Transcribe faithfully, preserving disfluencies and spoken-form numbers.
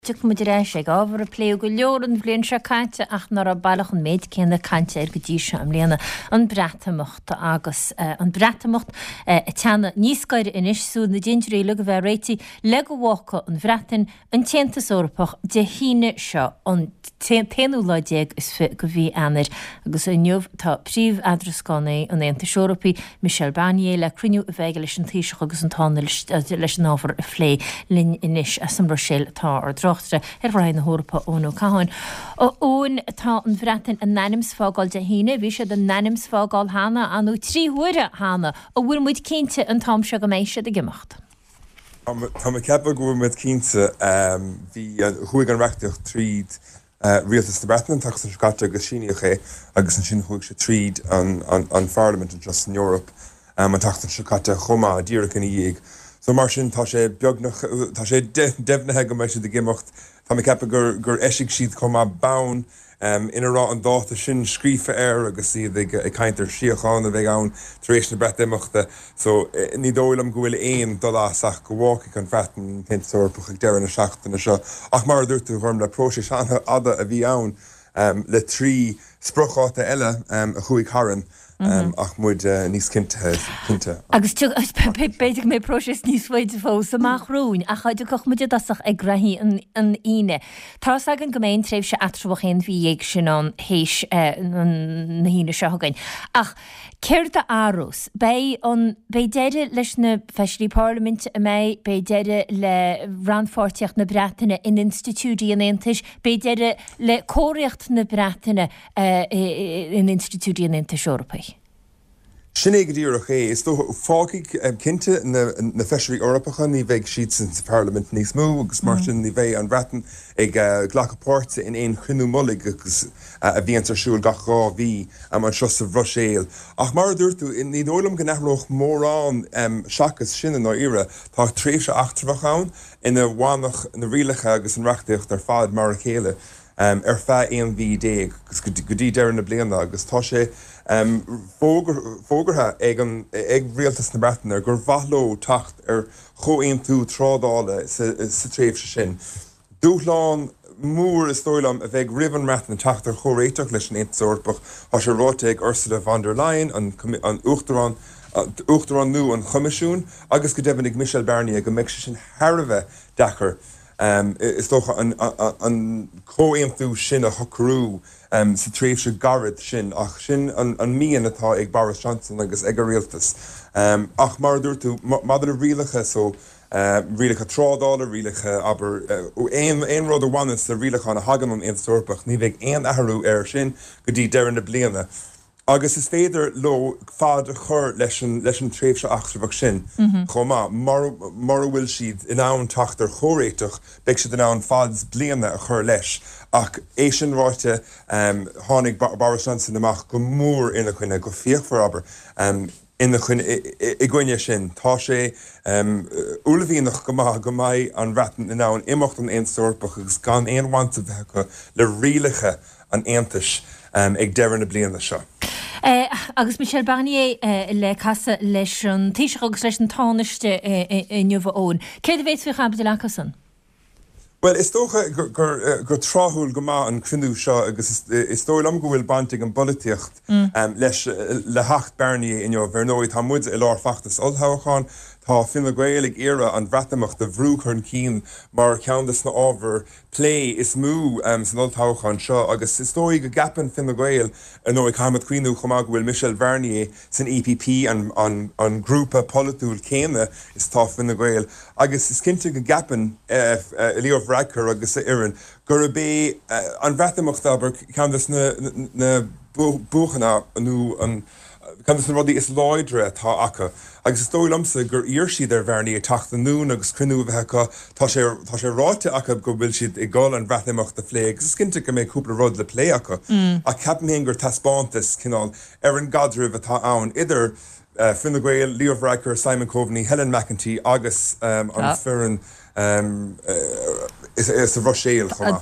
Tuach mu ré sé ábhar a plé go leor an bblion se caiinte ach nar a bailach an méid céanna caiinte ar go dtí se am léana an bretamocht agus an bretamocht a teanna níos gaiir inis sú na gingerí le go bheith réití le go bhhacha an bhreatain an téantas orpach de híine seo an téanú láideag is fi go bhí anar agus a nniuh tá príomh adrascánaí an éanta seorpaí Michel Barnier le cruniú a bheith leis an tíiseach agus an tána leis an ábhar a phlé linn inis as an Rosil tá ar drochtre er bhrain na hórpa ón ó caháin. Ó ón tá an bhreatain an nanimsfágáil de híine, bhí sé den nanimsfágáil hána anú trí huaire hána ó bhfuil muid cínte an tám se go méise de gimacht. Tá me cepa go muid cínte bhí chuig an reachtaíocht tríd rialtas na Breataine tacht an scate agus síneach é agus an sin chuig sé tríd an Parliament just in Europe an tacht an scate chuma a díra gan dhéag. So mar sin tá sé beagnach tá sé defnathe go méisi de gimocht tá me cepa gur gur eisiigh siad chumá bán ina rá an dáta sin scrífa air agus iad ag caiintear siocháin a bheith ann tar éis na Breataimachta. So ní dóil am go bhfuil éon dolasach go bhhaca an freatain tintóirpach ag deireadh na seachtainna seo. Ach mar dúirtú chum le próisis anna ada a bhí ann le trí sprocháta eile a chuig Haran. Um, ach muid uh, níos cinnte. Agus beidir mé prósis níos fuide fós amach rún a chuide coch muide dasach ag grahí an ine. Tá agan goméin tréimh se atrabhachéin bhí dhéag sin an héis na híine seogain. Ach céir de árós, bei deire leis na feisirí Parliament a mé, bei deire le ranfáirteach na Breataine in institúdí an Aontais, bei deire le cóireacht na Breataine in institúdí an Aontais Eorpaí. Sin é go dtíorach é, is tó fágaigh cinnte na feisirí Eorpacha ní bheith siad san Parliament níos mó agus mar sin ní bheith an Breatain ag ghlachapáirte in éon chruinniú mollaigh agus a bhíonn arsúil gach rá bhí am an seos sa Rosil. Ach mar dúirtú ní dóilm go neamhlóch mórrán seachas sin an áire tá tréimh se achtrabhach ann ina bhánach na rialacha agus an reachtaíocht ar fad mar a chéile. Um, ar fe éon bhí déag, agus go dtí deireadh na bliana agus tá sé um, fógartha ag, ag rialtas na Breataine gur bhathló tacht ar chomhaon tú trádála sa, sa tréimh se sin. Dúchláán mór is dóilam a bheith riban Breataine tacht ar chóréiteach leis an Aontas Eorpach tá sé ráte ag Ursula von der Leyen an, an Uachtarán Uachtarán nua an Choimisiún agus go deimhnig Michel Barnier go mbeidh sin tharbheith dachar. Um, is toch an, an, an co-éimtú sin a chocrú um, sa tréimh se garad sin ach sin an, an míon atá ag Boris Johnson agus ag a rialtas. Um, ach mar dúirtú madidir a rialacha so uh, rialacha trádála, rialacha aber éon uh, rud a bhaine sa rialacha na hagan an Aontas Eorpach ní bheith éon athrú ar sin go dtí deireadh na bliana. Agus is féidir lo fad a chur leis an tréimh se achtrabhach sin. Chomá, mar bhfuil siad in ann tacht ar chóréiteach, beidh siad in ann fads bliana a chur leis. Ach é sin ráite um, tháinig Boris Johnson amach go mór ina chuine go fíochmhar aber um, ina chuine i gcuine sin. Tá sé um, ullmhíonach go maith go mbeidh an bhreatain in ann imeacht an Aontas Eorpach agus gan éonhainte bheitcha le rialacha an Aontais um, ag deireadh na bliana seo. Uh, agus Michel Barnier uh, le casa leis an tíiseach agus leis an tánaiste i nniuh ón. Céad a bhéit fao chabad lechasan? Well, is tócha gur, gur, gur tráthúil go maith an cruinniú seo agus is tóil am go bhfuil bantaigh an bolíocht mm. um, leis le hacht Barnier in bhernóid tá muid i lár fachtas ollthabhacháin tá Fine Gael ag éire an bhreataimach de bhrú chun cín mar ceandas na ábhar play is mú um, san ollthabhacháin seo agus is tóigh go gapan Fine Gael an nó ag chaimid cuioinú chumá go bhfuil Michel Barnier san E P P an, an, an grúpa politúil céine is tá Fine Gael agus is cinnte go gapan uh, uh, Leo Varadkar agus sa Iran gur bé uh, an bhreataimach aber ceandas na, na, na buchanna nó an Candas na rudí is láidre tá acha. Agus is dóilamsa gur ír siad ar bharnaí tacht an nún agus cruinniú bheitcha tá sé ráite acha go bhfuil siad i gáil an bhreataimach de phlé. Agus is cinnte go méid cúpla rud le plé acha. Mm. A ceapan gur taspáantas cinál ar an gadrúh atá ann idir uh, Fine Gael, Leo Varadkar, Simon Coveney, Helen McEntee agus um, an ah. fearan um, uh, is, is a Rosil chumá.